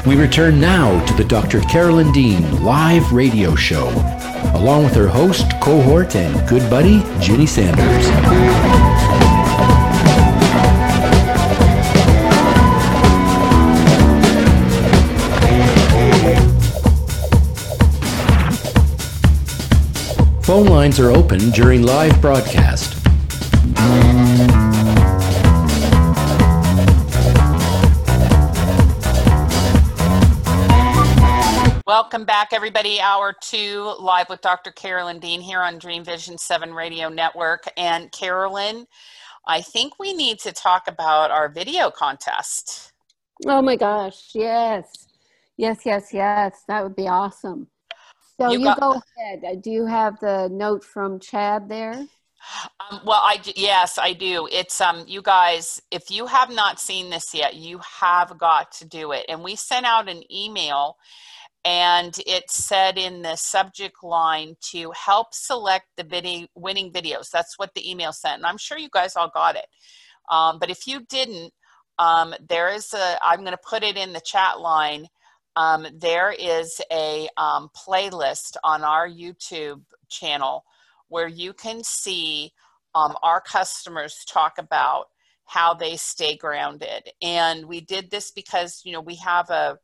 We return now to the Dr. Carolyn Dean live radio show, along with her host, cohort, and good buddy, Ginny Sanders. Phone lines are open during live broadcast. Welcome back, everybody. Hour 2, live with Dr. Carolyn Dean here on Dream Vision 7 Radio Network. And Carolyn, I think we need to talk about our video contest. Oh my gosh, yes. Yes. That would be awesome. So you go ahead. Do you have the note from Chad there? Yes, I do. It's you guys, if you have not seen this yet, you have got to do it. And we sent out an email, and it said in the subject line to help select the winning videos. That's what the email sent, and I'm sure you guys all got it. But if you didn't, there is I'm going to put it in the chat line. There is a playlist on our YouTube channel where you can see our customers talk about how they stay grounded. And we did this because, you know, we have a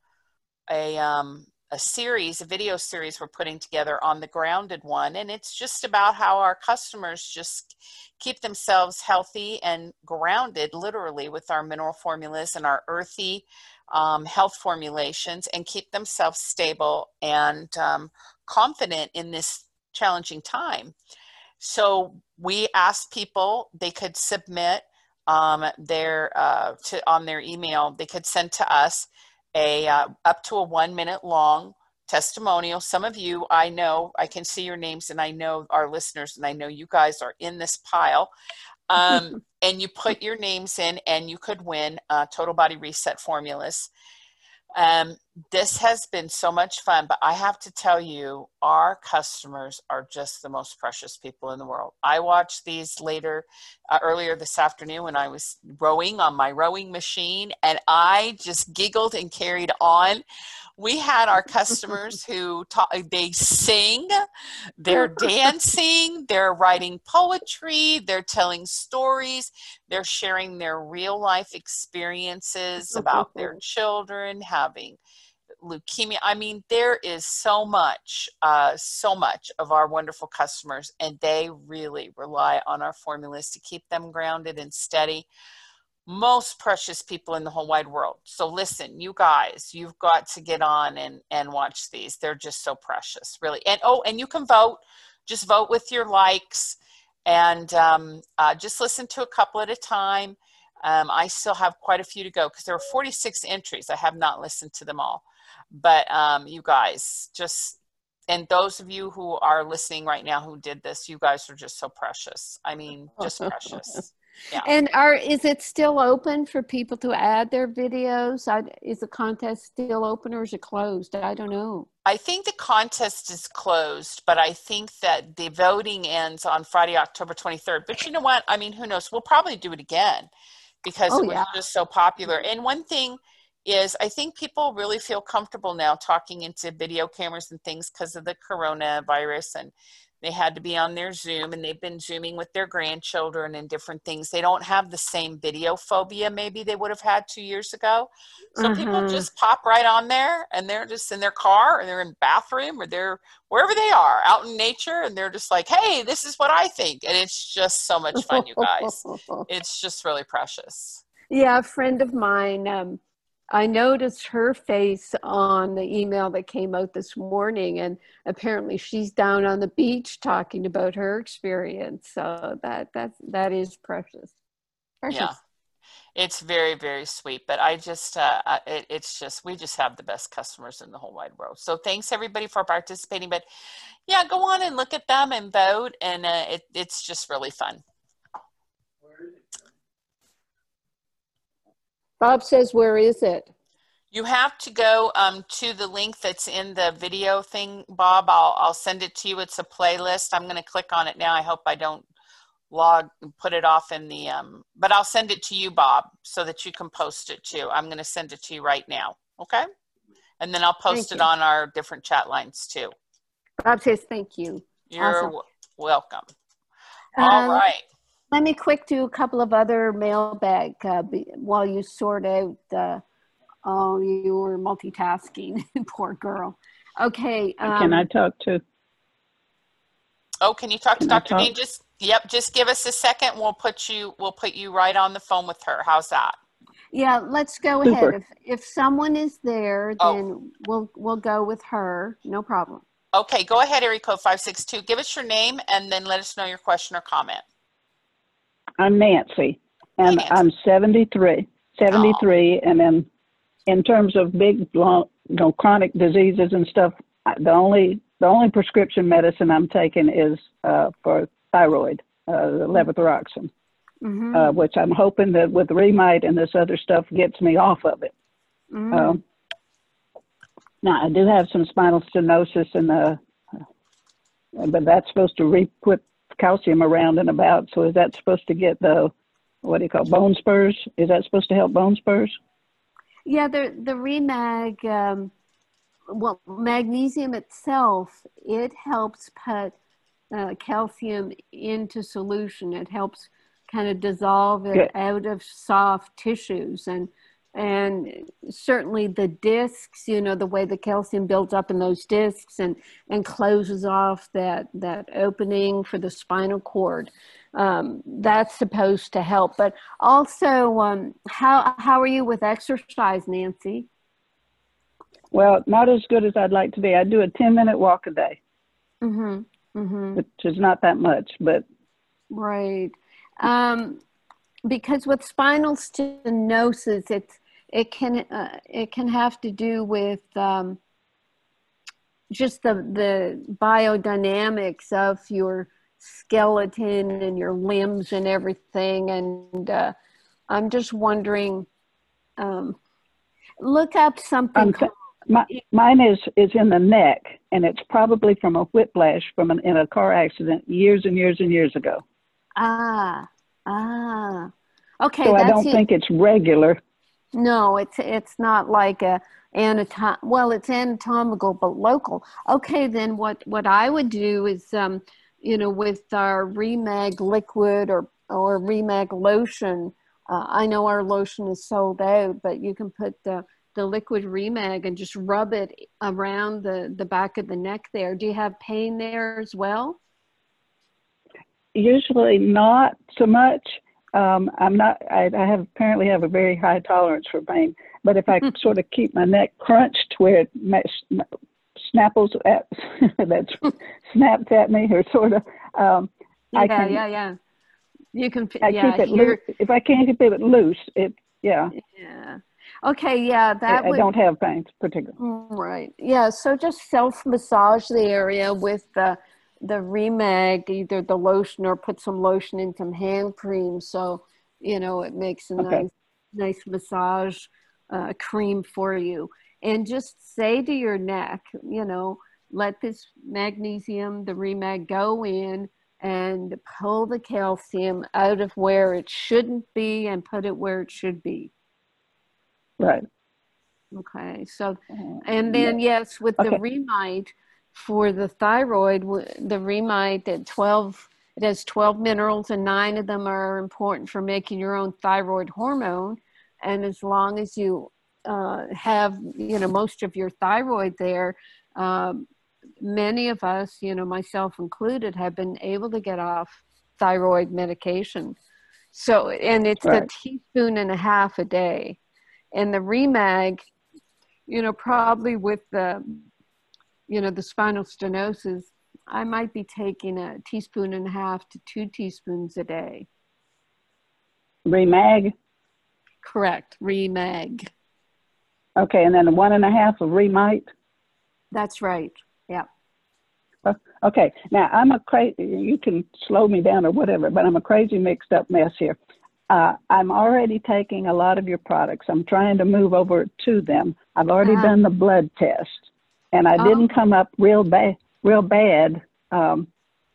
video series we're putting together on the Grounded one. And it's just about how our customers just keep themselves healthy and grounded, literally, with our mineral formulas and our earthy health formulations, and keep themselves stable and confident in this challenging time. So we asked people, they could submit on their email, they could send to us up to a 1 minute long testimonial. Some of you, I know, I can see your names, and I know our listeners, and I know you guys are in this pile. And you put your names in, and you could win Total Body Reset formulas. This has been so much fun, but I have to tell you, our customers are just the most precious people in the world. I watched these earlier this afternoon when I was rowing on my rowing machine, and I just giggled and carried on. We had our customers who they sing, they're dancing, they're writing poetry, they're telling stories, they're sharing their real life experiences about their children having leukemia. I mean, there is so much of our wonderful customers, and they really rely on our formulas to keep them grounded and steady. Most precious people in the whole wide world. So listen, you guys, you've got to get on and watch these. They're just so precious, really. And you can vote. Just vote with your likes, and just listen to a couple at a time. I still have quite a few to go because there are 46 entries. I have not listened to them all. But you guys, and those of you who are listening right now who did this, you guys are just so precious. I mean, just precious. Yeah. And is it still open for people to add their videos? Is the contest still open, or is it closed? I don't know. I think the contest is closed, but I think that the voting ends on Friday, October 23rd. But you know what? I mean, who knows? We'll probably do it again because it was just so popular. And one thing is, I think people really feel comfortable now talking into video cameras and things because of the coronavirus, and they had to be on their Zoom, and they've been Zooming with their grandchildren and different things. They don't have the same video phobia maybe they would have had 2 years ago. So people just pop right on there, and they're just in their car, or they're in the bathroom, or they're wherever they are out in nature, and they're just like, hey, this is what I think. And it's just so much fun, you guys. It's just really precious. Yeah, a friend of mine, I noticed her face on the email that came out this morning, and apparently she's down on the beach talking about her experience. So that is precious. Yeah, it's very, very sweet. But I just, we just have the best customers in the whole wide world. So thanks everybody for participating. But yeah, go on and look at them and vote, and it's just really fun. Bob says, where is it? You have to go to the link that's in the video thing, Bob. I'll send it to you. It's a playlist. I'm going to click on it now. I hope I don't put it off in the, but I'll send it to you, Bob, so that you can post it too. I'm going to send it to you right now. Okay? And then I'll post Thank it you. on our different chat lines too. Bob says thank you. You're Awesome. welcome. All right. Let me quick do a couple of other mailbag while you sort out. Oh, you were multitasking. Poor girl. Okay. Can I talk to? Oh, can you talk to Can I Dr. Dean? Just give us a second. We'll put you right on the phone with her. How's that? Yeah, let's go Super. ahead. If someone is there, then we'll go with her. No problem. Okay, go ahead, area code 562. Give us your name and then let us know your question or comment. I'm Nancy, and Nancy. I'm 73, and then in terms of big, long, chronic diseases and stuff, the only prescription medicine I'm taking is for thyroid, the levothyroxine, which I'm hoping that with Remite and this other stuff gets me off of it. Now, I do have some spinal stenosis, but that's supposed to put calcium around and about. So is that supposed to get bone spurs? Is that supposed to help bone spurs? Yeah, the Remag, magnesium itself, it helps put calcium into solution. It helps kind of dissolve it out of soft tissues. And certainly the discs, the way the calcium builds up in those discs and closes off that opening for the spinal cord, that's supposed to help. But also, how are you with exercise, Nancy? Well, not as good as I'd like to be. I do a 10-minute walk a day, which is not that much, but. Right. Because with spinal stenosis, it can have to do with just the biodynamics of your skeleton and your limbs and everything. And I'm just wondering, look up something. Mine is in the neck, and it's probably from a whiplash in a car accident years and years and years ago. Okay. So I don't think it's regular. No, it's not like it's anatomical but local. Okay, then what I would do is with our Remag liquid or Remag lotion. I know our lotion is sold out, but you can put the liquid Remag and just rub it around the back of the neck there. Do you have pain there as well? Usually not so much. I apparently have a very high tolerance for pain, but if I sort of keep my neck crunched where it snaps at me, or sort of, I can. You can. Keep it loose. If I can't keep it loose, Yeah. Okay. Yeah. I don't have pain particularly. Right. Yeah. So just self-massage the area with the Remag, either the lotion or put some lotion in some hand cream. So, it makes a nice massage cream for you. And just say to your neck, let this magnesium, the Remag, go in and pull the calcium out of where it shouldn't be and put it where it should be. Right. Okay. So, and then yes, with the Remite, for the thyroid, the Remite it has 12 minerals, and 9 of them are important for making your own thyroid hormone. And as long as you have, most of your thyroid there, many of us, myself included, have been able to get off thyroid medication. So, and it's a teaspoon and a half a day. And the Remag, probably with the spinal stenosis, I might be taking a teaspoon and a half to 2 teaspoons a day. Remag? Correct, Remag. Okay, and then 1.5 of Remite? That's right, yeah. Okay, now I'm you can slow me down or whatever, but I'm a crazy mixed up mess here. I'm already taking a lot of your products. I'm trying to move over to them. I've already done the blood test. And I didn't come up real bad on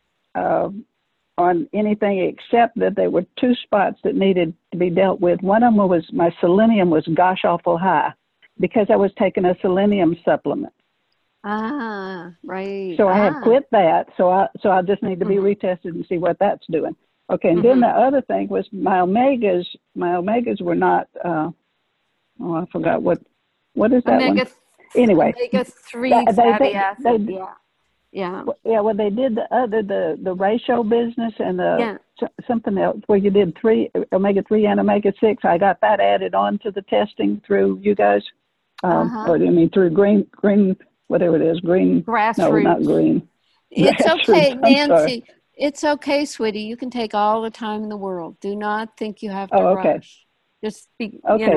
anything except that there were 2 spots that needed to be dealt with. One of them was my selenium was gosh awful high. because I was taking a selenium supplement. Ah, right. So I have quit that. So I just need to be retested and see what that's doing. Okay, and then the other thing was my omegas. My omegas were not. I forgot what is that one? Anyway, omega-3 fatty acid. Yeah. Well, they did the ratio business and something else where you did omega-3 and omega-6. I got that added on to the testing through you guys. Or do you mean through green, whatever it is, green? Grassroots. No, not green. It's okay, Nancy. It's okay, sweetie. You can take all the time in the world. Do not think you have to rush. Just be, okay.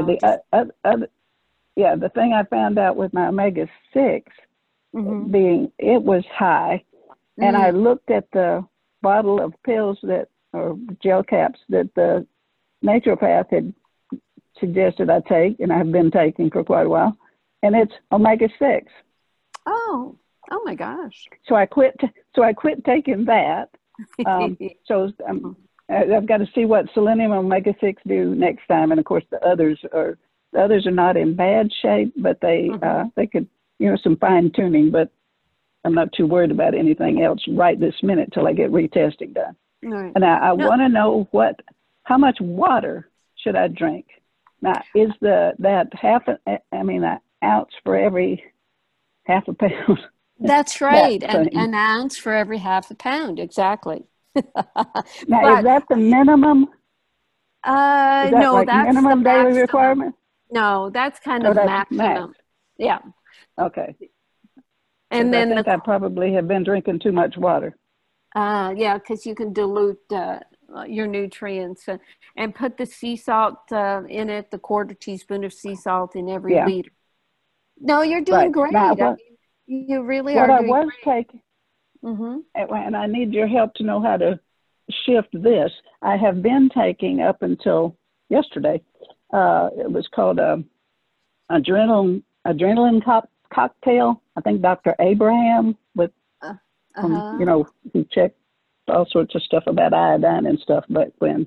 The thing I found out with my omega-6 being it was high, and I looked at the bottle of pills or gel caps that the naturopath had suggested I take, and I've been taking for quite a while, and it's omega-6. Oh my gosh! So I quit taking that. So I've got to see what selenium and omega-6 do next time, and of course the others are not in bad shape, but they could, some fine tuning. But I'm not too worried about anything else right this minute till I get retesting done. Right. And I want to know how much water should I drink? Now, is an ounce for every half a pound? That's right, an ounce for every half a pound, exactly. Now, is that the minimum? No, that's minimum the daily requirement. No, that's kind of maximum. Max. Yeah. Okay. And then I probably have been drinking too much water. Because you can dilute your nutrients and put the sea salt in it, the quarter teaspoon of sea salt in every liter. No, you're doing great. Now, you really are doing great. What I was taking, and I need your help to know how to shift this. I have been taking up until yesterday. It was called adrenaline cocktail. I think Dr. Abraham with, who checked all sorts of stuff about iodine and stuff. But when,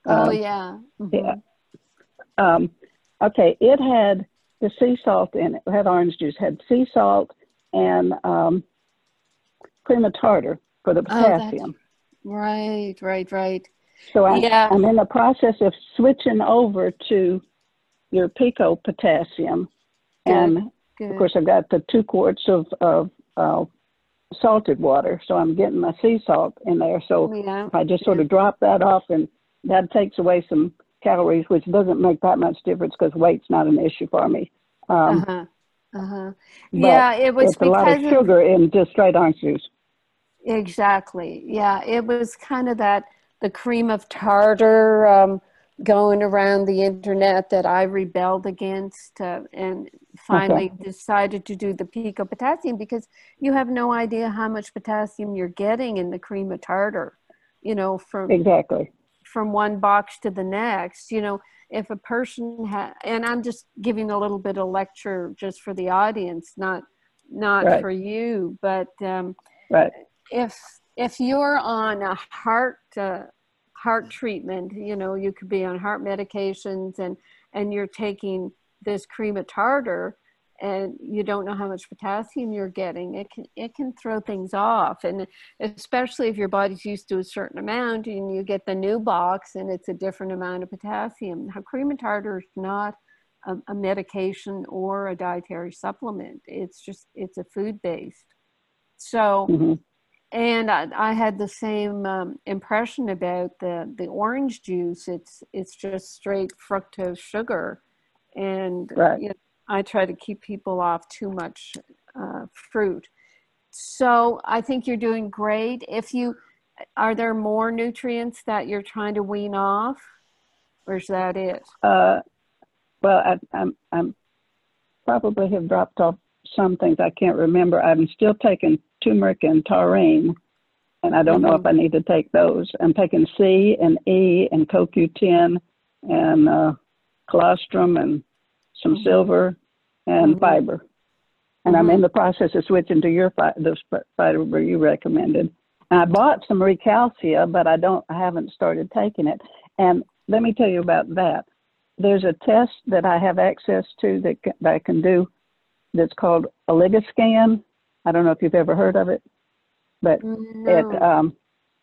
okay, it had the sea salt in it. It had orange juice. Had sea salt and cream of tartar for the potassium. Right. So I'm in the process of switching over to your Pico potassium. Good. Of course, I've got the 2 quarts of salted water. So I'm getting my sea salt in there. So if I just sort of drop that off, and that takes away some calories, which doesn't make that much difference because weight's not an issue for me. It was it's a lot of sugar in just straight orange juice. Exactly. Yeah, it was kind of the cream of tartar going around the internet that I rebelled against and finally decided to do the Pico potassium because you have no idea how much potassium you're getting in the cream of tartar, from one box to the next. If a person and I'm just giving a little bit of lecture just for the audience, not for you, but if you're on a heart treatment, you could be on heart medications and you're taking this cream of tartar and you don't know how much potassium you're getting, it can throw things off. And especially if your body's used to a certain amount and you get the new box and it's a different amount of potassium. Cream of tartar is not a medication or a dietary supplement. It's a food-based. So, and I had the same impression about the orange juice. It's just straight fructose sugar. And I try to keep people off too much fruit. So I think you're doing great. Are there more nutrients that you're trying to wean off, or is that it? Well, I'm probably have dropped off some things. I can't remember. I'm still taking turmeric and taurine, and I don't know if I need to take those. I'm taking C and E and CoQ10 and colostrum and some silver and fiber. And I'm in the process of switching to the fiber you recommended. And I bought some Recalcia, but I haven't started taking it. And let me tell you about that. there's a test that I have access to that I can do that's called Oligoscan. I don't know if you've ever heard of it, but No.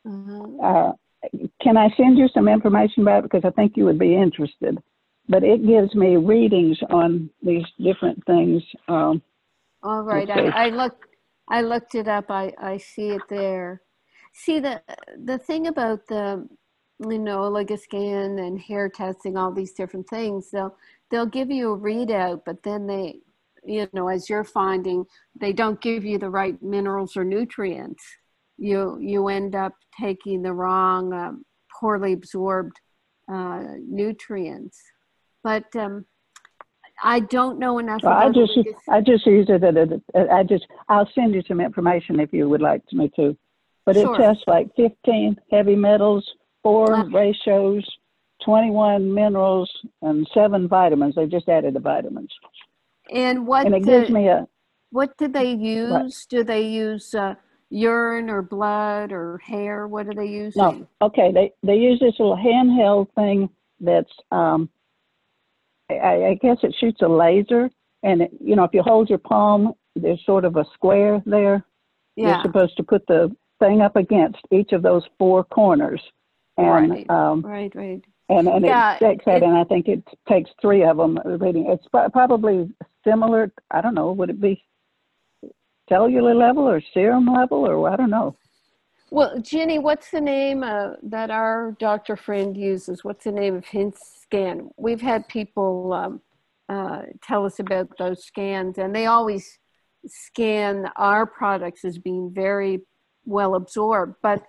can I send you some information about it? Because I think you would be interested. But it gives me readings on these different things. All right. I looked it up. I see it there. See, the thing about the, Oligoscan and hair testing, all these different things, they'll give you a readout, but then they, as you're finding, they don't give you the right minerals or nutrients. You end up taking the wrong, poorly absorbed nutrients. But I don't know enough Well, about I just use it. I'll send you some information if you would like me to. But Sure. It tests like 15 heavy metals, 4 ratios, 21 minerals, and 7 vitamins. They just added the vitamins. And it gives me what do they use? What? Do they use urine or blood or hair? What do they use? No, okay. They use this little handheld thing that's I guess it shoots a laser, and if you hold your palm, there's sort of a square there. Yeah. You're supposed to put the thing up against each of those 4 corners, and right. And it sticks that, and I think it takes 3 of them reading. It's probably similar. I don't know. Would it be cellular level or serum level, or I don't know. Well, Ginny, what's the name that our doctor friend uses? What's the name of his scan? We've had people tell us about those scans, and they always scan our products as being very well absorbed, but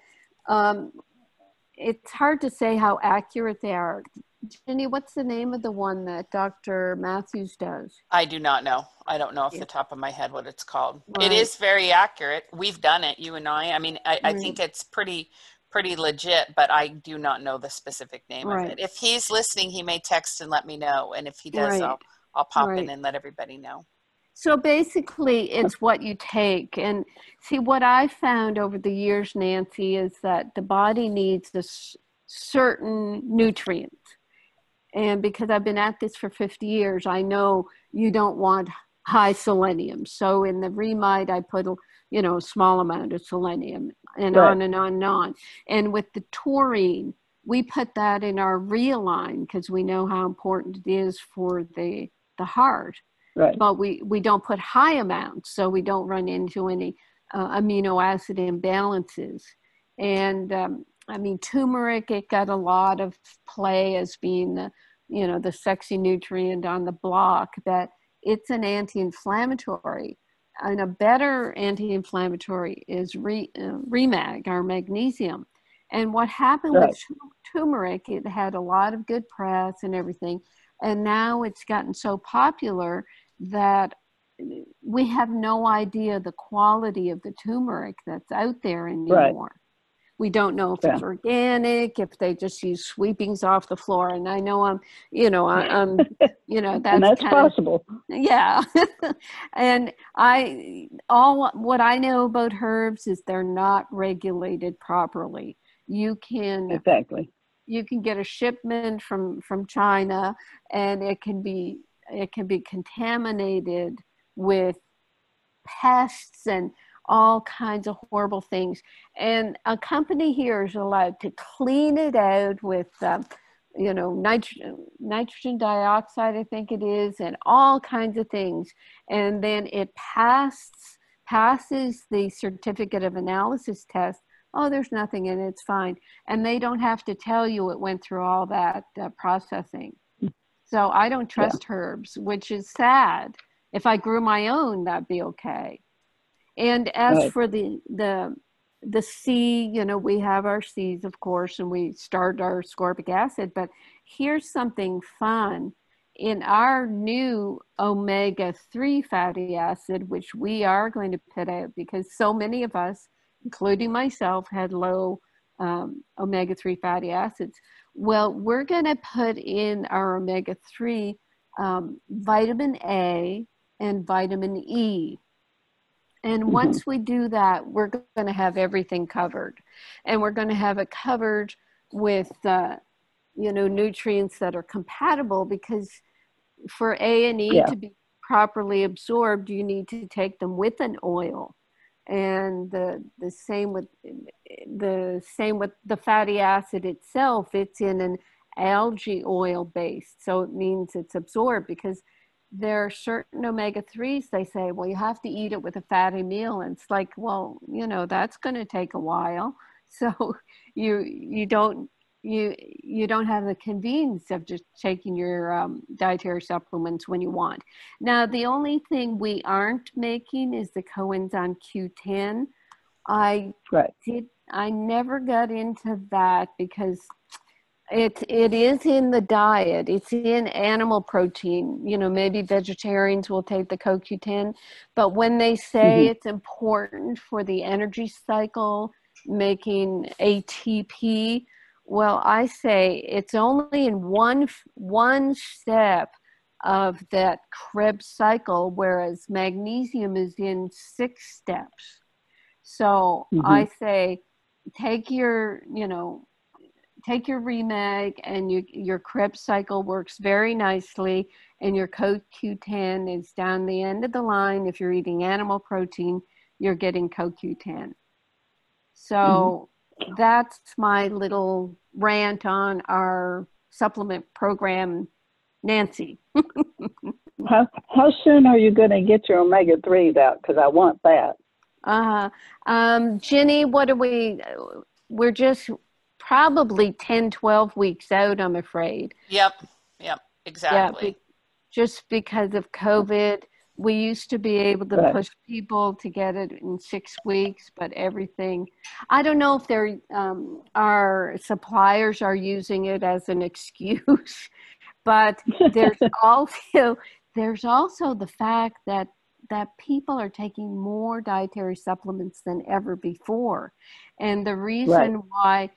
it's hard to say how accurate they are. Ginny, what's the name of the one that Dr. Matthews does? I do not know. I don't know off the top of my head what it's called. Right. It is very accurate. We've done it, you and I. I mean, I think it's pretty legit, but I do not know the specific name of it. If he's listening, he may text and let me know. And if he does, I'll pop in and let everybody know. So basically, it's what you take. And see, what I found over the years, Nancy, is that the body needs this certain nutrient. And because I've been at this for 50 years, I know you don't want high selenium. So in the Remite, I put a small amount of selenium, and on and on and on. And with the taurine, we put that in our Realign because we know how important it is for the heart. Right. But we don't put high amounts, so we don't run into any amino acid imbalances. And I mean, turmeric, it got a lot of play as being the sexy nutrient on the block, that it's an anti-inflammatory. And a better anti-inflammatory is Remag, our magnesium. And what happened with turmeric, it had a lot of good press and everything. And now it's gotten so popular that we have no idea the quality of the turmeric that's out there anymore. Right. We don't know if it's organic, if they just use sweepings off the floor. And I know I'm that's, and that's possible. Yeah. And what I know about herbs is they're not regulated properly. You can get a shipment from China, and it can be contaminated with pests and all kinds of horrible things. And a company here is allowed to clean it out with, nitrogen dioxide, I think it is, and all kinds of things. And then it passes the certificate of analysis test. Oh, there's nothing in it, it's fine. And they don't have to tell you it went through all that processing. So I don't trust herbs, which is sad. If I grew my own, that'd be okay. And as for the C, we have our C's, of course, and we start our ascorbic acid. But here's something fun. In our new omega-3 fatty acid, which we are going to put out because so many of us, including myself, had low omega-3 fatty acids. Well, we're going to put in our omega-3 vitamin A and vitamin E. And once we do that, we're going to have everything covered. And we're going to have it covered with nutrients that are compatible, because for A&E Yeah. to be properly absorbed, you need to take them with an oil. And the same with the fatty acid itself. It's in an algae oil based, so it means it's absorbed, because there are certain omega-3s, they say, well, you have to eat it with a fatty meal. And it's like, well, that's going to take a while. So you don't have the convenience of just taking your dietary supplements when you want. Now, the only thing we aren't making is the coenzyme Q10. I never got into that because it is in the diet. It's in animal protein. Maybe vegetarians will take the CoQ10, but when they say it's important for the energy cycle, making ATP, well, I say it's only in one step of that Krebs cycle, whereas magnesium is in 6 steps. So I say take your Remag, and your Krebs cycle works very nicely, and your CoQ10 is down the end of the line. If you're eating animal protein, you're getting CoQ10. So that's my little rant on our supplement program, Nancy. How soon are you going to get your omega-3s out? Because I want that. Ginny, we're just probably 10, 12 weeks out, I'm afraid. Yep, exactly. Yeah, just because of COVID. We used to be able to push people to get it in 6 weeks, but everything, I don't know if our suppliers are using it as an excuse, but there's also the fact that people are taking more dietary supplements than ever before. And the reason why,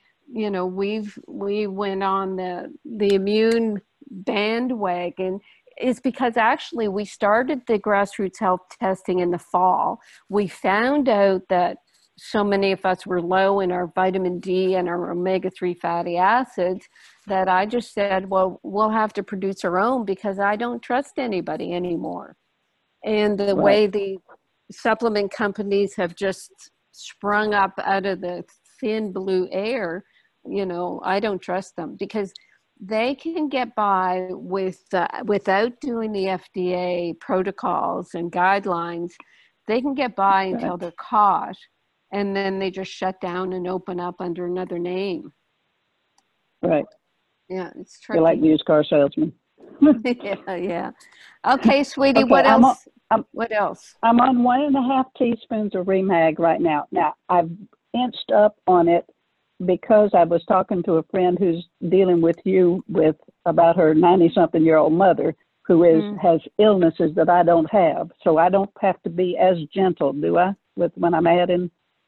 we went on the immune bandwagon is because actually we started the grassroots health testing in the fall. We found out that so many of us were low in our vitamin D and our omega-3 fatty acids that I just said, well, we'll have to produce our own, because I don't trust anybody anymore. And the way the supplement companies have just sprung up out of the thin blue air, I don't trust them, because they can get by without doing the FDA protocols and guidelines. They can get by until they're caught, and then they just shut down and open up under another name. Right. Yeah, it's tricky. You're like used car salesman. Yeah. Okay, sweetie, what else? What else? I'm on 1.5 teaspoons of Remag right now. Now, I've inched up on it because I was talking to a friend who's dealing with you about her 90-something-year-old mother who has illnesses that I don't have. So I don't have to be as gentle, do I, when I'm adding?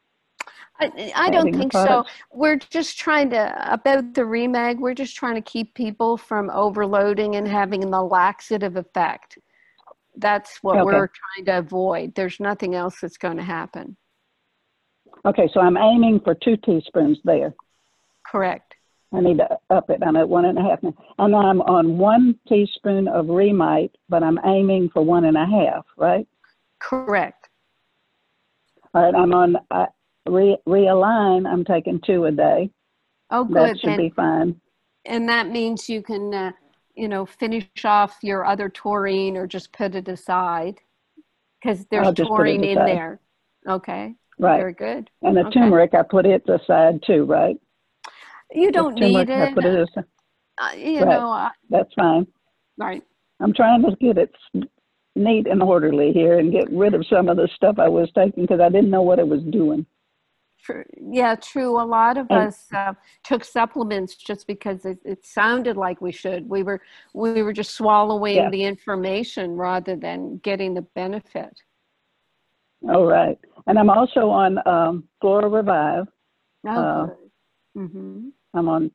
I don't think so. We're just trying to, about the Remag, we're just trying to keep people from overloading and having the laxative effect. That's what we're trying to avoid. There's nothing else that's going to happen. Okay, so I'm aiming for 2 teaspoons there. Correct. I need to up it. I'm at 1.5 now. And I'm on 1 teaspoon of Remite, but I'm aiming for 1.5, right? Correct. All right, I'm on Realign. I'm taking 2 a day. Oh, good. That should be fine. And that means you can, finish off your other taurine or just put it aside, because there's taurine in there. Okay. Right. Very good. And the turmeric, I put it aside too, right? You don't need it. I put it aside. That's fine. Right. I'm trying to get it neat and orderly here and get rid of some of the stuff I was taking because I didn't know what it was doing. Yeah, true. A lot of us took supplements just because it sounded like we should. We were just swallowing the information rather than getting the benefit. Oh, right. And I'm also on Flora Revive. Oh, good. I'm on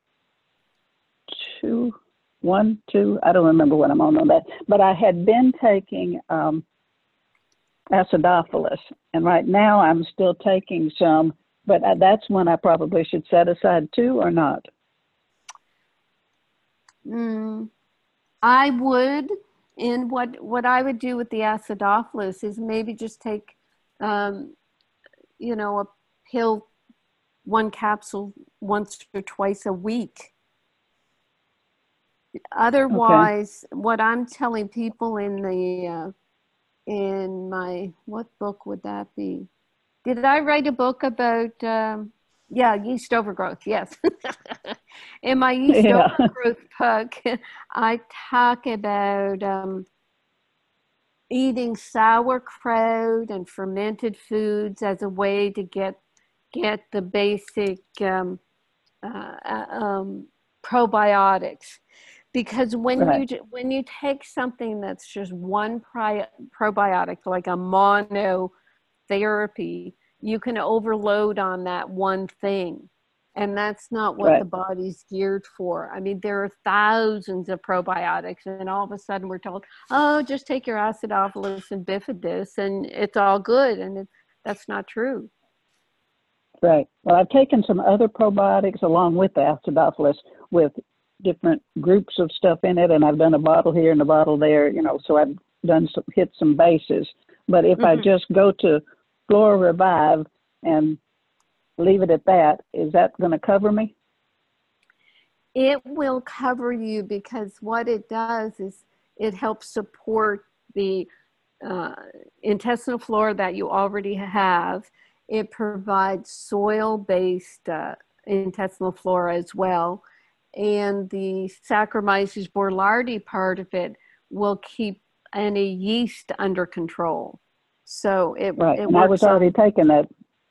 2, I don't remember what I'm on that. But I had been taking acidophilus, and right now I'm still taking some, but that's one I probably should set aside too, or not? I would, and what I would do with the acidophilus is maybe just take, a pill, one capsule once or twice a week. Otherwise, what I'm telling people in my, what book would that be? Did I write a book about, yeast overgrowth? Yes. In my yeast overgrowth book, I talk about eating sauerkraut and fermented foods as a way to get the basic probiotics. Because when you take something that's just one probiotic, like a monotherapy, you can overload on that one thing. And that's not what the body's geared for. I mean, there are thousands of probiotics, and all of a sudden we're told, oh, just take your acidophilus and bifidus and it's all good. And that's not true. Right. Well, I've taken some other probiotics along with the acidophilus with different groups of stuff in it, and I've done a bottle here and a bottle there, so I've hit some bases. But if I just go to Flora Revive and leave it at that, is that going to cover me? It will cover you, because what it does is it helps support the intestinal flora that you already have. It provides soil-based intestinal flora as well. And the Saccharomyces boulardii part of it will keep any yeast under control. So it and I was already taking that.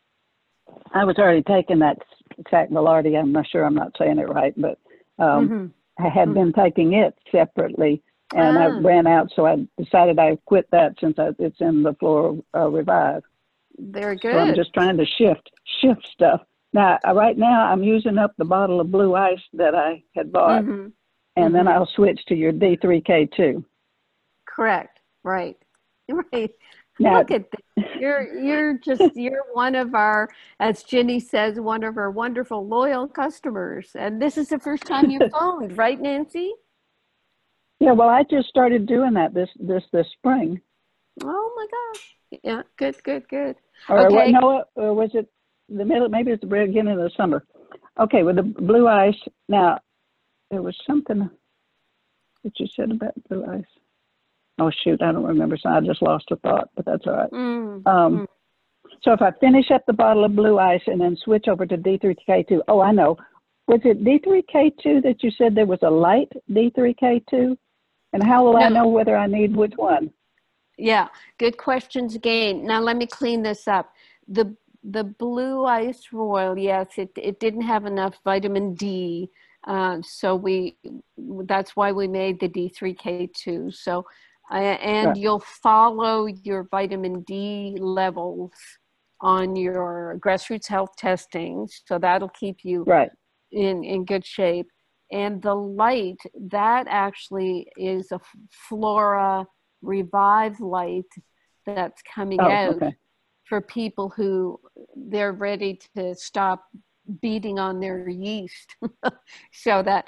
I was already taking that Sac boulardii. I'm not sure I'm not saying it right, but I had been taking it separately, and I ran out, so I decided I quit that since it's in the Flora Revive. Very good. So I'm just trying to shift stuff. Now, right now, I'm using up the bottle of blue ice that I had bought, and then I'll switch to your D3K2. Correct. Right. Now, look at this. You're one of our, as Ginny says, one of our wonderful loyal customers. And this is the first time you phoned, right, Nancy? Yeah, well, I just started doing that this spring. Oh my gosh. Yeah, good. Or okay. Or was it the middle? Maybe it's the beginning of the summer. Okay, with the blue ice. Now, there was something that you said about blue ice. Oh, shoot, I don't remember, so I just lost a thought, but that's all right. So if I finish up the bottle of blue ice and then switch over to D3K2, oh, I know. Was it D3K2 that you said there was a light D3K2? And how will I know whether I need which one? Yeah, good questions again. Now let me clean this up. The blue ice royal, yes, it didn't have enough vitamin D, so that's why we made the D3K2. So, you'll follow your vitamin D levels on your grassroots health testing, so that'll keep you in good shape. And the light, that actually is a Flora Revive light that's coming out for people who they're ready to stop beating on their yeast, so that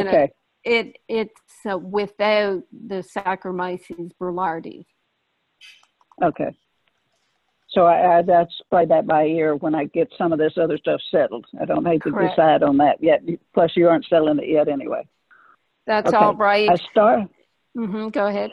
it's without the Saccharomyces boulardii. Okay. So I that's play that by ear when I get some of this other stuff settled. I don't need to decide on that yet. Plus, you aren't selling it yet anyway. That's all right. Go ahead.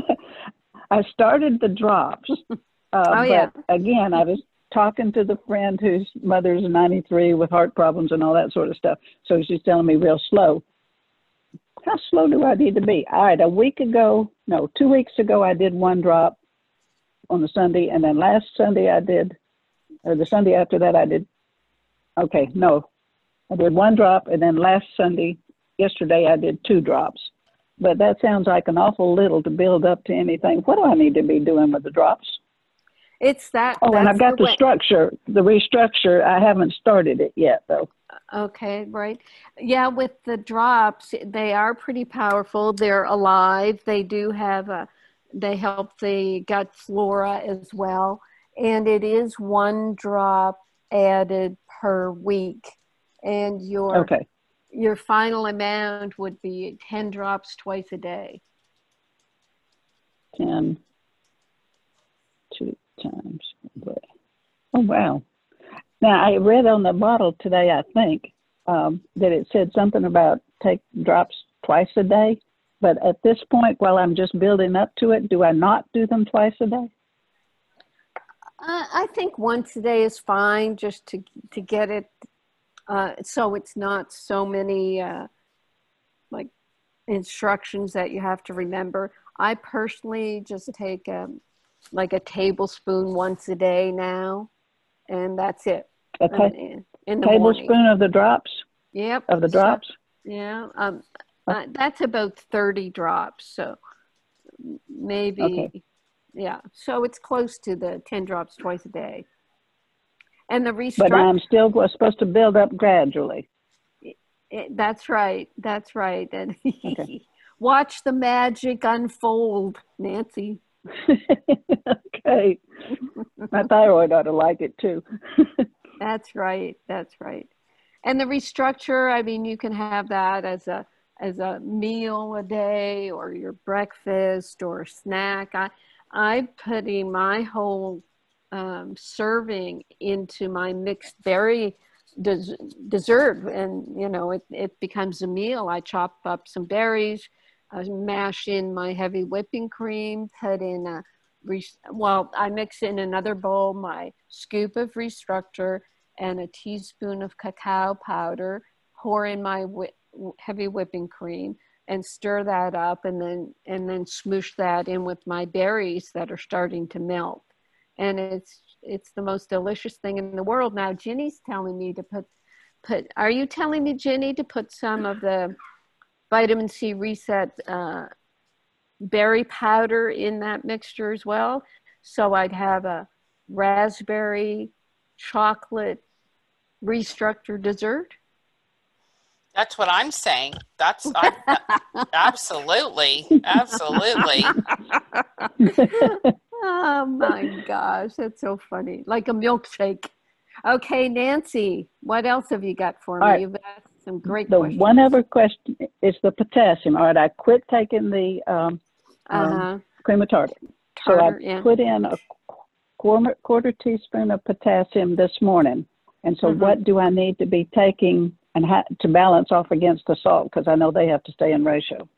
I started the drops. But again, I was talking to the friend whose mother's 93 with heart problems and all that sort of stuff. So she's telling me real slow. How slow do I need to be? All right, 2 weeks ago, I did one drop on the Sunday, and then last Sunday the Sunday after that I did one drop, and then yesterday I did 2 drops. But that sounds like an awful little to build up to anything. What do I need to be doing with the drops? It's that. Oh, and I've got the restructure. I haven't started it yet, though. Okay, right. Yeah, with the drops, they are pretty powerful. They're alive. They do have they help the gut flora as well. And it is 1 drop added per week. And your final amount would be 10 drops twice a day. 10 2 times a day. Oh, wow. Now, I read on the bottle today, I think, that it said something about take drops twice a day. But at this point, while I'm just building up to it, do I not do them twice a day? I think once a day is fine, just to get it so it's not so many like instructions that you have to remember. I personally just take like a tablespoon once a day now, and that's it. Okay. In the tablespoon morning. Of the drops? Yep. Of the drops? So, yeah. That's about 30 drops. So maybe, okay. Yeah. So it's close to the 10 drops twice a day. And the But I'm still supposed to build up gradually. That's right. That's right. And okay. Watch the magic unfold, Nancy. Okay. My thyroid ought to like it too. That's right. That's right. And the restructure, I mean, you can have that as a meal a day or your breakfast or a snack. I'm putting my whole serving into my mixed berry dessert, and you know it becomes a meal. I chop up some berries, mash in my heavy whipping cream, put in I mix in another bowl my scoop of Restructure and a teaspoon of cacao powder, pour in my heavy whipping cream and stir that up, and then smoosh that in with my berries that are starting to melt. And it's the most delicious thing in the world. Now Ginny's telling me to put are you telling me, Ginny, to put some of the vitamin C reset berry powder in that mixture as well? So I'd have a raspberry chocolate Restructure dessert. That's what I'm saying. Absolutely. Oh my gosh, that's so funny. Like a milkshake. Okay, Nancy, what else have you got for me? Right. You've asked some great the questions. One other question is the potassium. All right, I quit taking the cream of tartar. So I put in a quarter teaspoon of potassium this morning. And so what do I need to be taking and to balance off against the salt? Because I know they have to stay in ratio.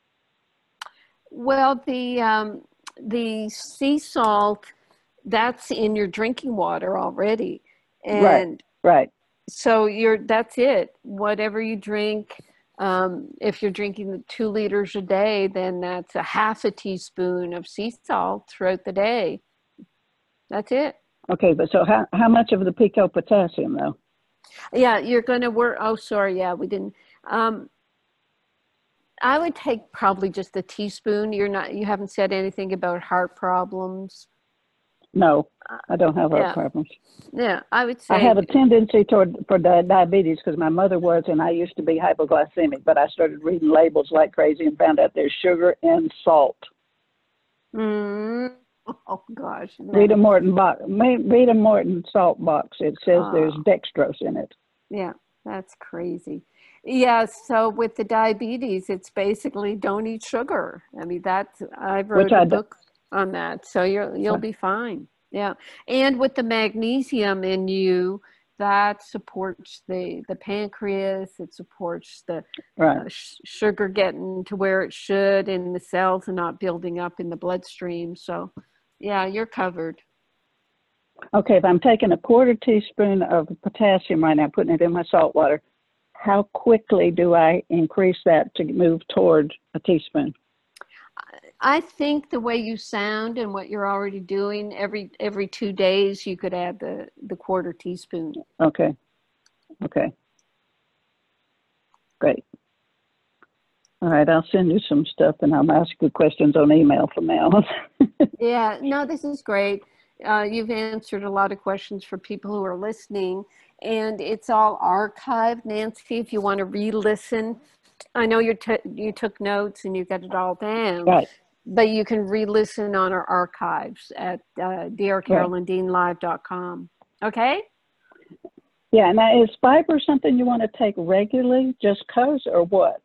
Well, the sea salt, that's in your drinking water already. And right. So that's it. Whatever you drink, if you're drinking the 2 liters a day, then that's a half a teaspoon of sea salt throughout the day. That's it. Okay, but so how much of the pico potassium though? Yeah, you're going to work. Oh, sorry. Yeah, we didn't. I would take probably just a teaspoon. You haven't said anything about heart problems. No, I don't have heart problems. Yeah, I would say. I have a tendency for diabetes because my mother was, and I used to be hypoglycemic, but I started reading labels like crazy and found out there's sugar and salt. Oh gosh. No. Rita Morton salt box. It says there's dextrose in it. Yeah, that's crazy. Yeah, so with the diabetes, it's basically don't eat sugar. I mean, I've wrote a book on that, so you'll be fine. Yeah, and with the magnesium in you, that supports the pancreas. It supports the sugar getting to where it should in the cells and not building up in the bloodstream. So, yeah, you're covered. Okay, if I'm taking a quarter teaspoon of potassium right now, putting it in my salt water, how quickly do I increase that to move toward a teaspoon? I think the way you sound and what you're already doing, every 2 days you could add the quarter teaspoon. Okay. Great. All right, I'll send you some stuff and I'll ask you questions on email from now on. Yeah, no, this is great. You've answered a lot of questions for people who are listening, and it's all archived, Nancy, if you want to re-listen. I know you took notes and you got it all down, right. But you can re-listen on our archives at drcarolyndeanlive.com. Okay? Yeah, now is fiber something you want to take regularly, just 'cause, or what?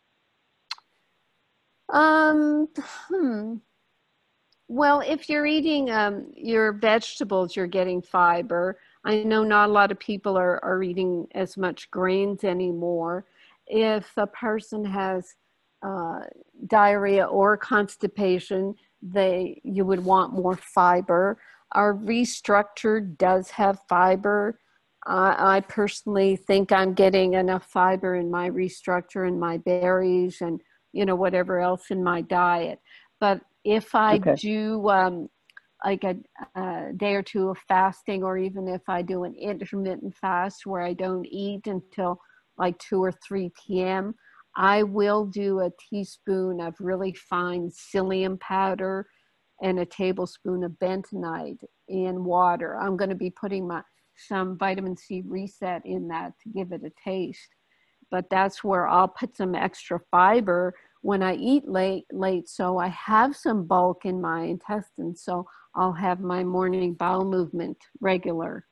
Um, hmm. Well, if you're eating your vegetables, you're getting fiber. I know not a lot of people are eating as much grains anymore. If a person has uh, diarrhea or constipation, you would want more fiber. Our Restructured does have fiber. I personally think I'm getting enough fiber in my Restructure and my berries and whatever else in my diet. But if I Okay. do like a day or two of fasting, or even if I do an intermittent fast where I don't eat until like 2 or 3 p.m., I will do a teaspoon of really fine psyllium powder and a tablespoon of bentonite in water. I'm going to be putting some vitamin C reset in that to give it a taste. But that's where I'll put some extra fiber when I eat late, so I have some bulk in my intestines, so I'll have my morning bowel movement regular.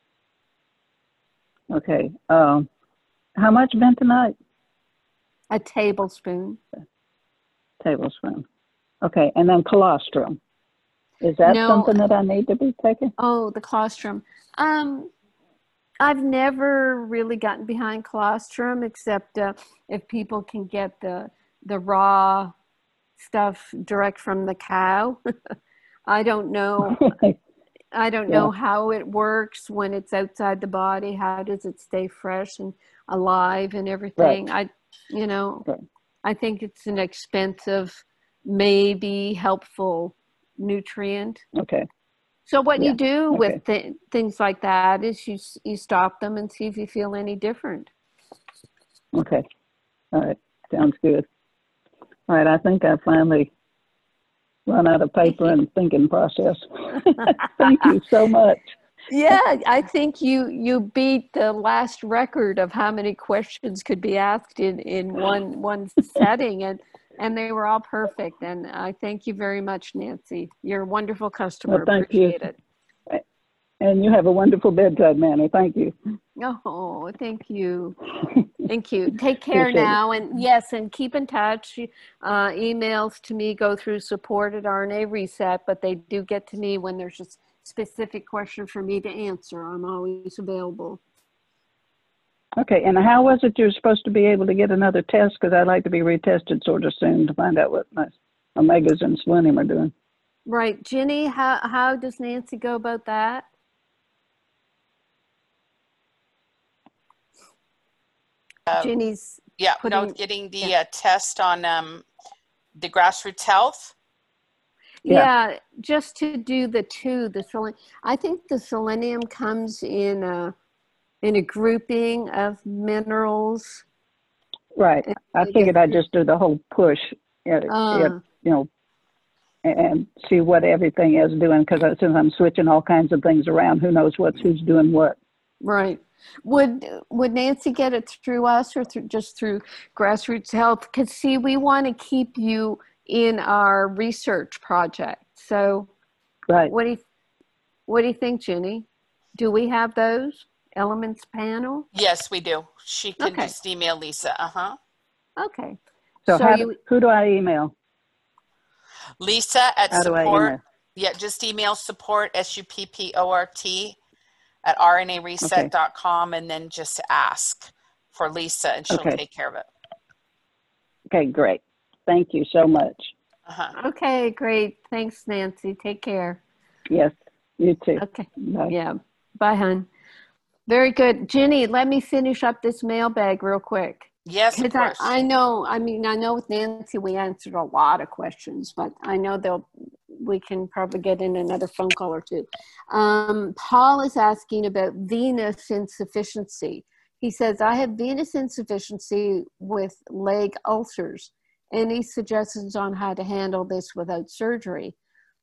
Okay. How much bentonite? A tablespoon. Tablespoon. Okay, and then colostrum. Is that No. something that I need to be taking? Oh, the colostrum. I've never really gotten behind colostrum, except if people can get the raw stuff direct from the cow. I don't know. I don't know how it works when it's outside the body. How does it stay fresh and alive and everything? Right. Right. I think it's an expensive, maybe helpful nutrient. Okay. So what Yeah. you do with Okay. things like that is you stop them and see if you feel any different. Okay. All right. Sounds good. All right. I think I finally run out of paper and thinking process. Thank you so much. Yeah, I think you beat the last record of how many questions could be asked in one setting, and they were all perfect. And I thank you very much, Nancy. You're a wonderful customer. Well, thank Appreciate you. it. And you have a wonderful bedside manner. Thank you. Oh, thank you. Thank you. Take care Appreciate now. And yes, and keep in touch. Emails to me go through support@RNA Reset, but they do get to me when there's a specific question for me to answer. I'm always available. Okay, and how was it you're supposed to be able to get another test? Because I'd like to be retested sort of soon to find out what my omegas and selenium are doing. Right. Ginny, how does Nancy go about that? Ginny's getting the test on the Grassroots Health. Yeah, just to do the selenium. I think the selenium comes in a grouping of minerals. Right. I figured I'd just do the whole push, and see what everything is doing, because since I'm switching all kinds of things around, who knows who's doing what. Right. Would Nancy get it through us or just through Grassroots Health? Because see, we want to keep you in our research project. So, right. What do you think, Ginny? Do we have those elements panel? Yes, we do. She can just email Lisa. Okay. So who do I email? Lisa at How support. Do I email? Yeah, just email support SUPPORT at rnareset.com, and then just ask for Lisa, and she'll take care of it. Okay, great. Thank you so much. Okay, great. Thanks, Nancy. Take care. Yes, you too. Okay. Bye. Yeah. Bye, hon. Very good. Ginny, let me finish up this mailbag real quick. Yes, of course. I know with Nancy we answered a lot of questions, but I know we can probably get in another phone call or two. Paul is asking about venous insufficiency. He says, I have venous insufficiency with leg ulcers. Any suggestions on how to handle this without surgery?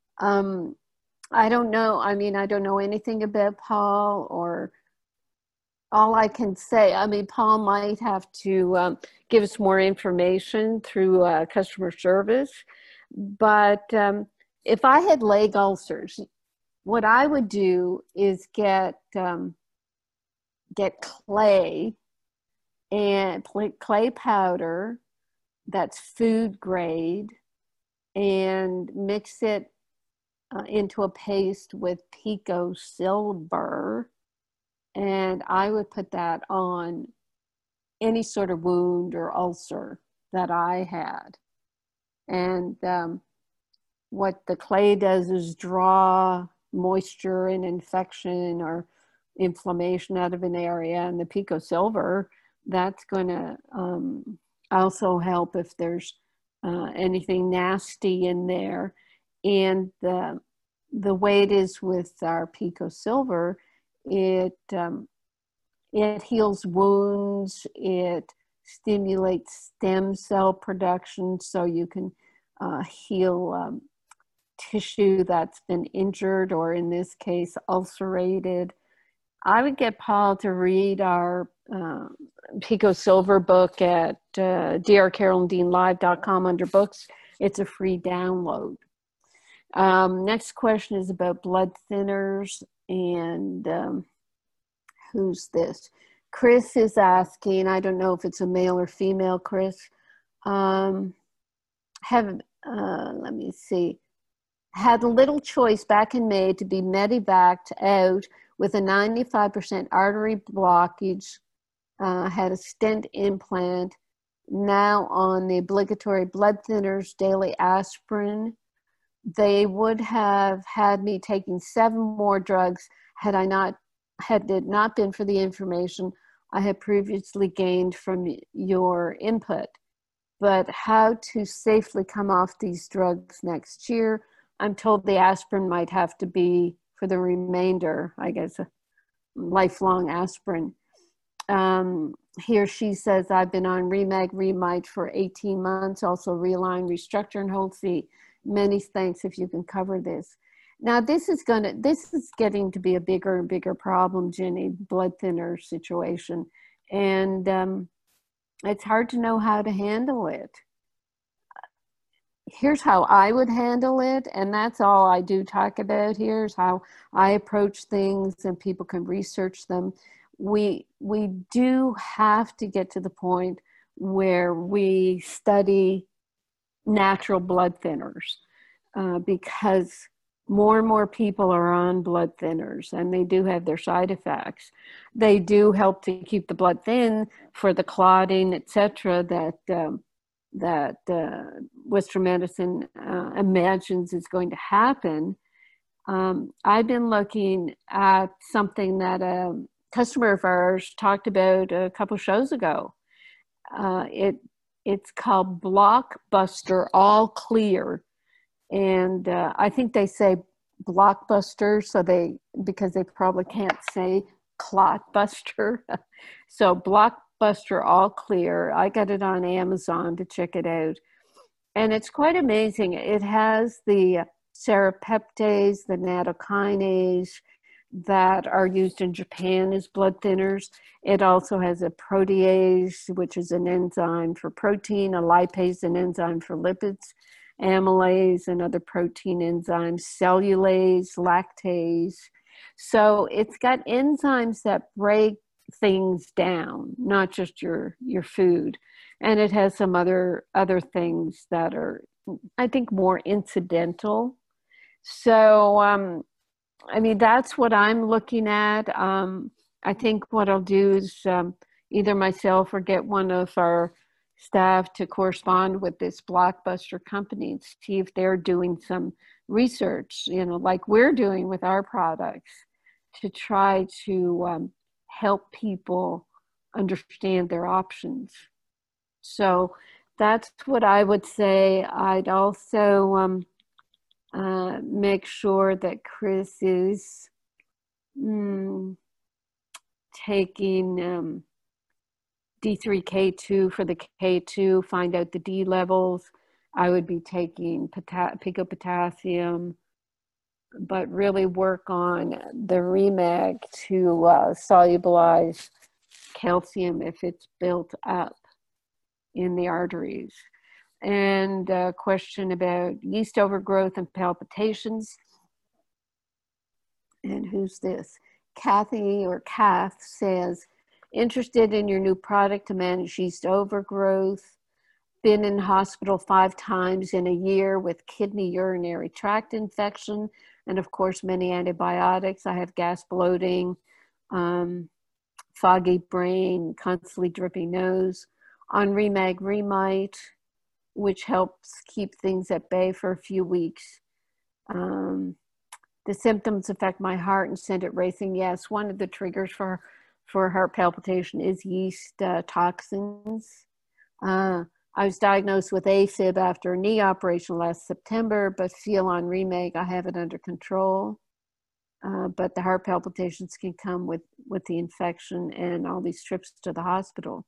I don't know. I don't know anything about Paul, or all I can say, Paul might have to give us more information through customer service. But if I had leg ulcers, what I would do is get get clay and clay powder that's food grade and mix it into a paste with Pico Silver. And I would put that on any sort of wound or ulcer that I had. And what the clay does is draw moisture and infection or inflammation out of an area. And the Pico Silver, that's going to also help if there's anything nasty in there. And the way it is with our Pico Silver, it heals wounds, it stimulates stem cell production so you can heal tissue that's been injured or in this case ulcerated. I would get Paul to read our Pico Silver book at drcarolyndeanlive.com under books. It's a free download. Next question is about blood thinners, and who's this? Chris is asking, I don't know if it's a male or female, Chris. Let me see. Had little choice back in May to be medevaced out with a 95% artery blockage, had a stent implant, now on the obligatory blood thinners, daily aspirin. They would have had me taking 7 more drugs had it not been for the information I had previously gained from your input. But how to safely come off these drugs next year? I'm told the aspirin might have to be for the remainder, I guess, a lifelong aspirin. Here she says, I've been on Remag, Remite for 18 months, also Reline, Restructure, and Hold C. Many thanks if you can cover this. Now this is getting to be a bigger and bigger problem, Jenny, blood thinner situation. And it's hard to know how to handle it. Here's how I would handle it, and that's all I do talk about here is how I approach things, and people can research them. We do have to get to the point where we study natural blood thinners because more and more people are on blood thinners, and they do have their side effects. They do help to keep the blood thin for the clotting, etc., that Western medicine imagines is going to happen. I've been looking at something that a customer of ours talked about a couple shows ago. It's called Blockbuster All Clear. And I think they say Blockbuster because they probably can't say Clotbuster. So Blockbuster All Clear. I got it on Amazon to check it out. And it's quite amazing. It has the serrapeptase, the nattokinase that are used in Japan as blood thinners. It also has a protease, which is an enzyme for protein, a lipase, an enzyme for lipids, amylase, and other protein enzymes, cellulase, lactase. So it's got enzymes that break things down, not just your food. And it has some other things that are, I think, more incidental. So, I mean, that's what I'm looking at. I think what I'll do is either myself or get one of our staff to correspond with this Blockbuster company and see if they're doing some research, like we're doing with our products, to try to help people understand their options. So that's what I would say. I'd also make sure that Chris is taking D3K2 for the K2, find out the D levels. I would be taking Pico Potassium, but really work on the Remag to solubilize calcium if it's built up in the arteries. And a question about yeast overgrowth and palpitations. And who's this? Kathy or Kath says, interested in your new product to manage yeast overgrowth. Been in hospital 5 times in a year with kidney urinary tract infection, and of course many antibiotics. I have gas, bloating, foggy brain, constantly dripping nose. On Remag Remite, which helps keep things at bay for a few weeks. The symptoms affect my heart and send it racing. Yes, one of the triggers for heart palpitation is yeast toxins. I was diagnosed with AFib after a knee operation last September, but feel on Remake I have it under control. But the heart palpitations can come with the infection and all these trips to the hospital.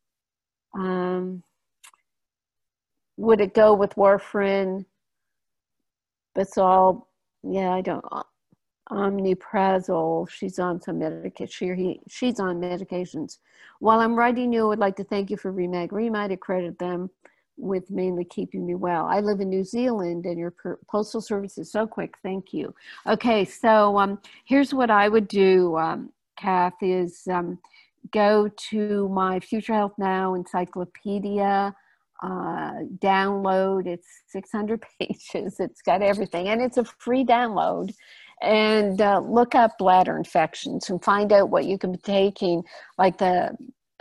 Would it go with warfarin? Basal? Yeah, I don't. Omeprazole. She's on some medication. She's on medications. While I'm writing you, I would like to thank you for Remag Remite. I credit them with mainly keeping me well. I live in New Zealand and your postal service is so quick. Thank you. Okay, so here's what I would do, Kath, is go to my Future Health Now encyclopedia, download. It's 600 pages. It's got everything, and it's a free download. And look up bladder infections and find out what you can be taking, like the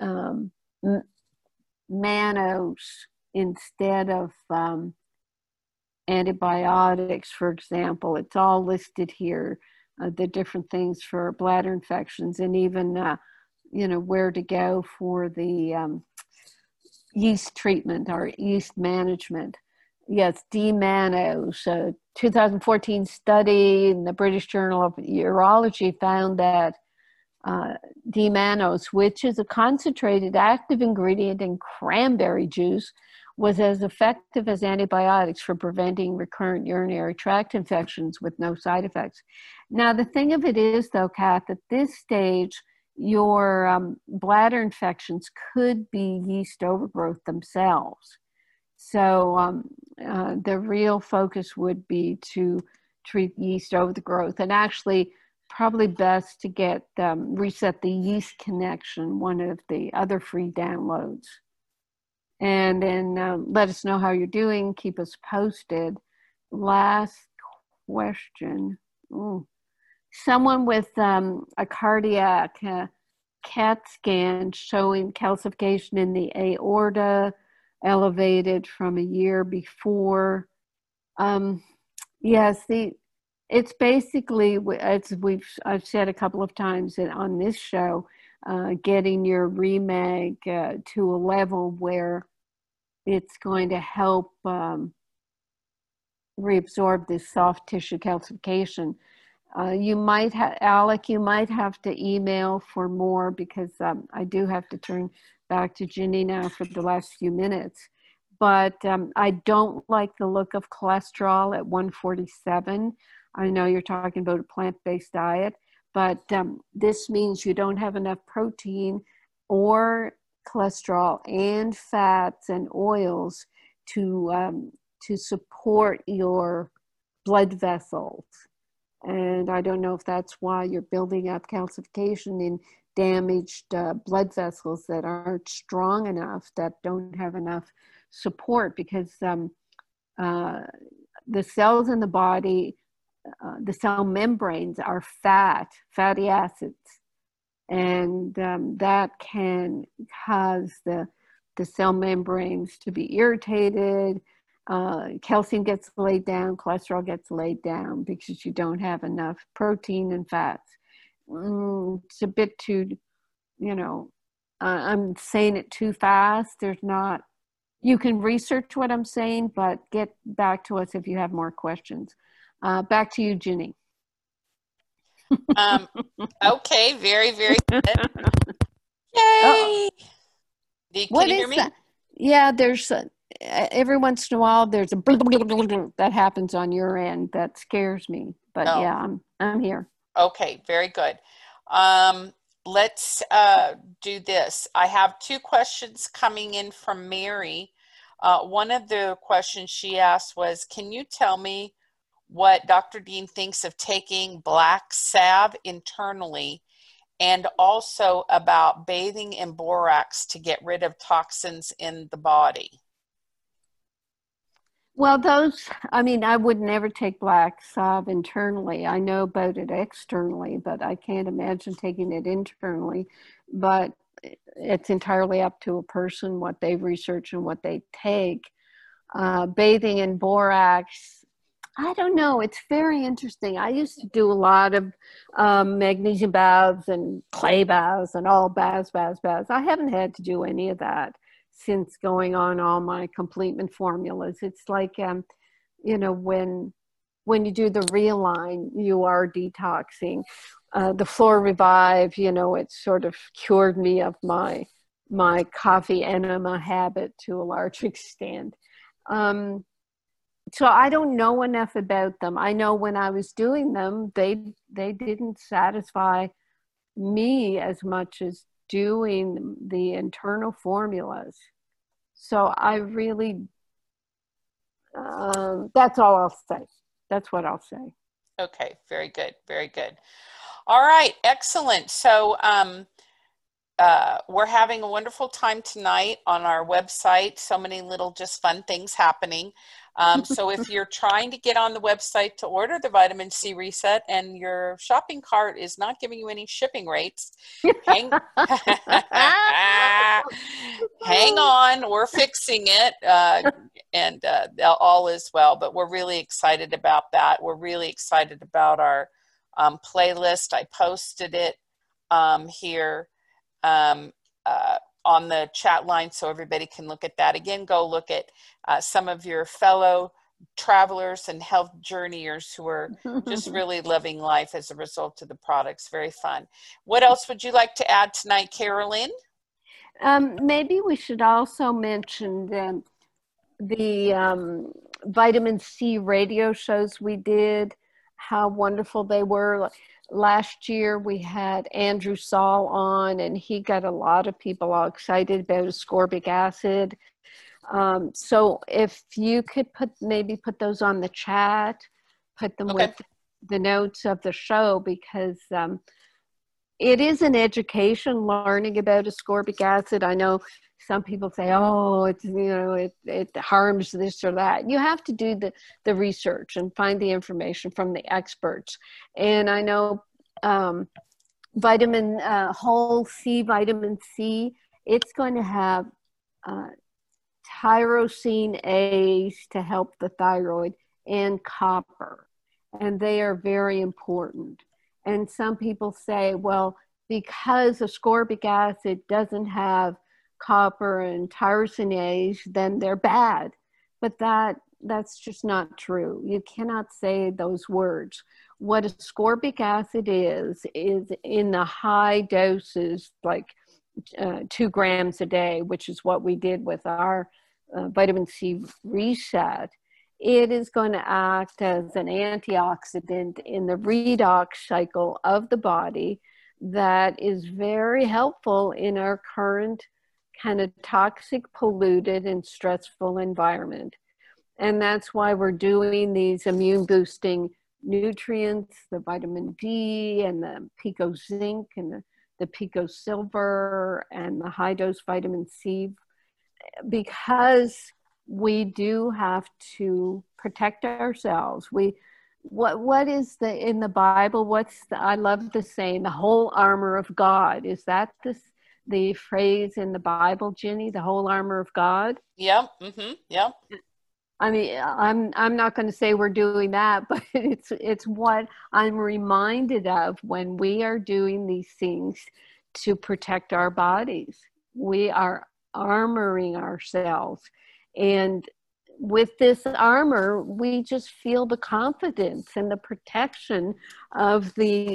Manos instead of antibiotics, for example. It's all listed here, the different things for bladder infections, and even where to go for the yeast treatment or yeast management. Yes, D-Manos, 2014 study in the British Journal of Urology found that D-Manos, which is a concentrated active ingredient in cranberry juice, was as effective as antibiotics for preventing recurrent urinary tract infections with no side effects. Now, the thing of it is, though, Kath, at this stage, your bladder infections could be yeast overgrowth themselves. So the real focus would be to treat yeast overgrowth, and actually probably best to get Reset the Yeast Connection, one of the other free downloads. And then let us know how you're doing. Keep us posted. Last question. Ooh. Someone with a cardiac CAT scan showing calcification in the aorta, elevated from a year before. Yes, it's basically, as I've said a couple of times on this show, getting your Remag to a level where it's going to help reabsorb this soft tissue calcification. You might have, Alec, you might have to email for more, because I do have to turn back to Ginny now for the last few minutes. But I don't like the look of cholesterol at 147. I know you're talking about a plant-based diet, but this means you don't have enough protein or cholesterol and fats and oils to support your blood vessels. And I don't know if that's why you're building up calcification in damaged blood vessels that aren't strong enough, that don't have enough support, because the cells in the body, the cell membranes are fatty acids. And that can cause the cell membranes to be irritated. Calcium gets laid down, cholesterol gets laid down, because you don't have enough protein and fats. It's a bit too, I'm saying it too fast. You can research what I'm saying, but get back to us if you have more questions. Back to you, Ginny. Okay, very, very good. Yay! Can you hear me? That? Yeah, there's every once in a while there's a that happens on your end that scares me. But yeah, I'm here. Okay, very good. Let's do this. I have 2 questions coming in from Mary. One of the questions she asked was, can you tell me what Dr. Dean thinks of taking black salve internally and also about bathing in borax to get rid of toxins in the body. Well, I would never take black salve internally. I know about it externally, but I can't imagine taking it internally. But it's entirely up to a person what they've researched and what they take. Bathing in borax, I don't know. It's very interesting. I used to do a lot of magnesium baths and clay baths and all baths. I haven't had to do any of that since going on all my completement formulas. It's like, when you do the Realign, you are detoxing. The Flora Revive, it sort of cured me of my coffee enema habit to a large extent. So I don't know enough about them. I know when I was doing them, they didn't satisfy me as much as doing the internal formulas. So I really, that's all I'll say. That's what I'll say. Okay, very good, very good. All right, excellent. So we're having a wonderful time tonight on our website. So many little just fun things happening. So if you're trying to get on the website to order the vitamin C reset and your shopping cart is not giving you any shipping rates, hang on, we're fixing it, and all is well. But we're really excited about that. We're really excited about our playlist. I posted it here on the chat line so everybody can look at that. Again, go look at some of your fellow travelers and health journeyers who are just really living life as a result of the products. Very fun. What else would you like to add tonight, Carolyn? Maybe we should also mention the vitamin C radio shows we did, how wonderful they were. Last year we had Andrew Saul on, and he got a lot of people all excited about ascorbic acid. So if you could maybe put those on the chat, put them with the notes of the show, because it is an education learning about ascorbic acid. I know some people say, oh, it's, it harms this or that. You have to do the research and find the information from the experts. And I know whole vitamin C, it's going to have tyrosine A's to help the thyroid, and copper. And they are very important. And some people say, well, because ascorbic acid doesn't have copper and tyrosine A's, then they're bad. But that's just not true. You cannot say those words. What ascorbic acid is in the high doses, like 2 grams a day, which is what we did with our vitamin C reset. It is going to act as an antioxidant in the redox cycle of the body that is very helpful in our current kind of toxic, polluted, and stressful environment. And that's why we're doing these immune boosting nutrients, the vitamin D and the Pico Zinc and the Pico Silver and the high dose vitamin C, because we do have to protect ourselves. What is in the Bible? I love the saying, the whole armor of God. Is that the phrase in the Bible, Ginny? The whole armor of God? Yep. Mm-hmm. Yep. I mean, I'm not going to say we're doing that, but it's what I'm reminded of when we are doing these things to protect our bodies. We are armoring ourselves. And with this armor, we just feel the confidence and the protection of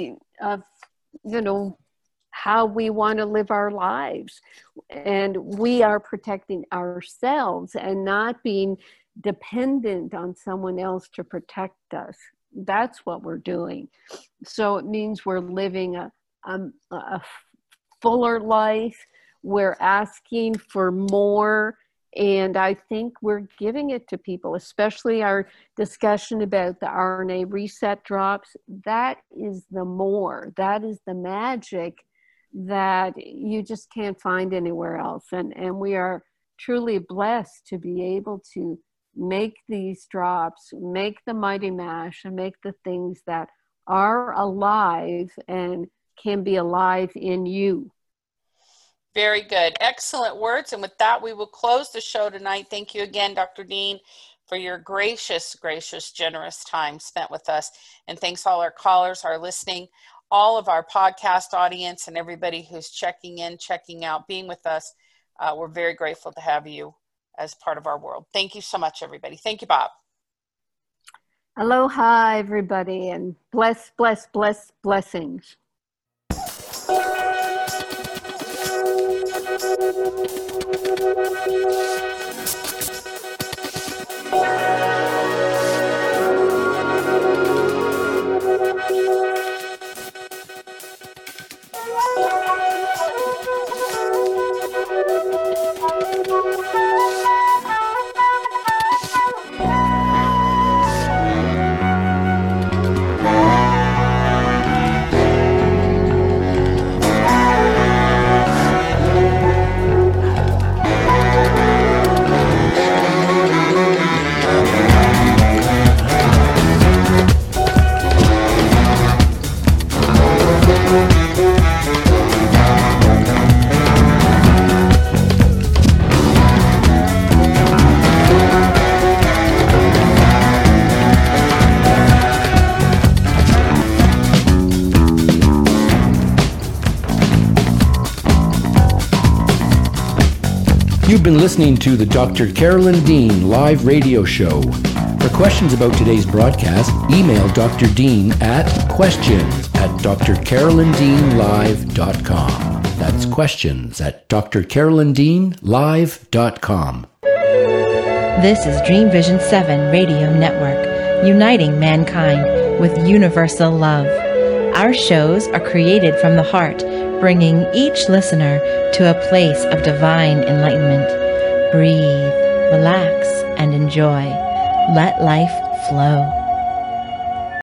how we want to live our lives. And we are protecting ourselves and not being dependent on someone else to protect us. That's what we're doing. So it means we're living a fuller life. We're asking for more. And I think we're giving it to people, especially our discussion about the RNA reset drops. That is the more. That is the magic that you just can't find anywhere else. And we are truly blessed to be able to make these drops, make the Mighty Mash, and make the things that are alive and can be alive in you. Very good. Excellent words. And with that, we will close the show tonight. Thank you again, Dr. Dean, for your gracious, generous time spent with us. And thanks all our callers, our listening, all of our podcast audience, and everybody who's checking in, checking out, being with us. We're very grateful to have you as part of our world. Thank you so much, everybody. Thank you, Bob. Aloha, everybody, and blessings. You've been listening to the Dr. Carolyn Dean live radio show. For questions about today's broadcast, email Dr. Dean at questions@drcarolyndeanlive.com. That's questions@drcarolyndeanlive.com. This is Dream Vision 7 Radio Network, uniting mankind with universal love. Our shows are created from the heart, bringing each listener to a place of divine enlightenment. Breathe, relax, and enjoy. Let life flow.